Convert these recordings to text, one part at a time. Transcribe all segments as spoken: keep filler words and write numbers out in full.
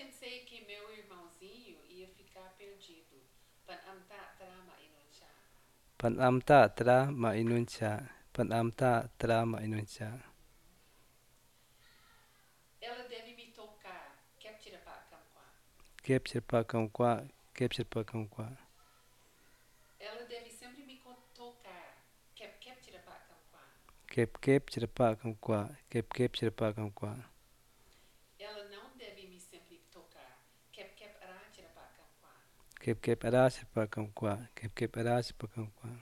pensei que meu irmãozinho ia ficar perdido. Pan amta trama inuncha. ปันอัมตะตระมาอินุนชาปันอัมตะตระมาอินุนชา Ela deve me tocar. Captira pa camquá. เก็บเชิดปากกำกว่าเก็บเชิดปากกำกว่า Ela deve sempre me tocar. Cap captira pa camquá. เก็บเก็บเชิดปากกำกว่าเก็บเก็บเชิดปากกำกว่า Ela não deve me sempre tocar. Cap cap aratira pa camquá. เก็บเก็บอาราเชิดปากกำกว่าเก็บเก็บอาราเชิดปากกำกว่า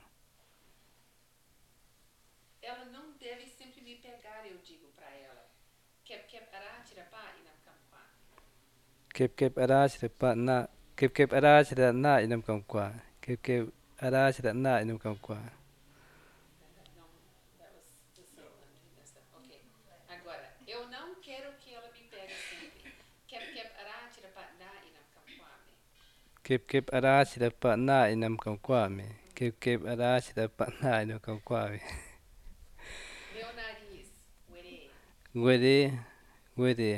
Ela não deve sempre me pegar, eu digo pra ela. Cap cap aratira pa inam camquá. เก็บเก็บอาราเชิดปากหน้าเก็บเก็บอาราเชิดหน้าอินำกำกว่าเก็บเก็บอาราเชิดหน้าอินำกำกว่า Não, that was the second. Ok. Agora, eu não quero que ela me pegue sempre. Cap cap aratira pa na inam camquá. เก็บเก็บอาราเชิดปากหน้าอินำกำกว่ามีเก็บเก็บอาราเชิดปากหน้าอินำกำกว่ามี Meu nariz. Uere. เวดีเวดี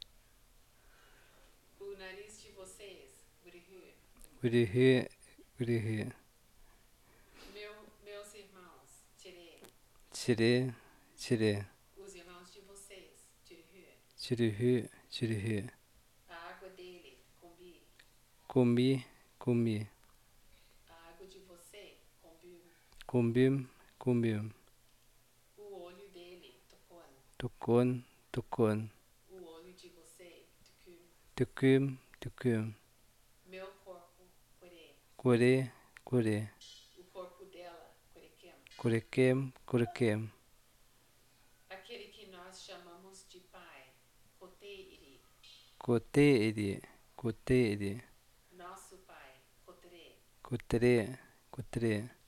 O nariz de vocês. Urehu. วิธีฮือวิธีฮือ Meu, meus irmãos. Tirei. ชิริชิริ Os irmãos de vocês. Tirehu. ชิริฮือชิริฮือ A água dele. Combi. คุมบีคุมบี A água de você. Combi. คุมบิมคุมบิม O olho dele. Tocou. ทุกคนทุกคน O olho de você. Tucu. ทุกคืมทุกคืม Meu corpo. Ure. กุเรกุเร O corpo dela. Curequem. กุเรเกมกุเรเกม Aquele que nós chamamos de pai. Coteiri. โกเตเอดีโกเตเอดี Nosso pai. Cotere. กุเตเรกุเตเร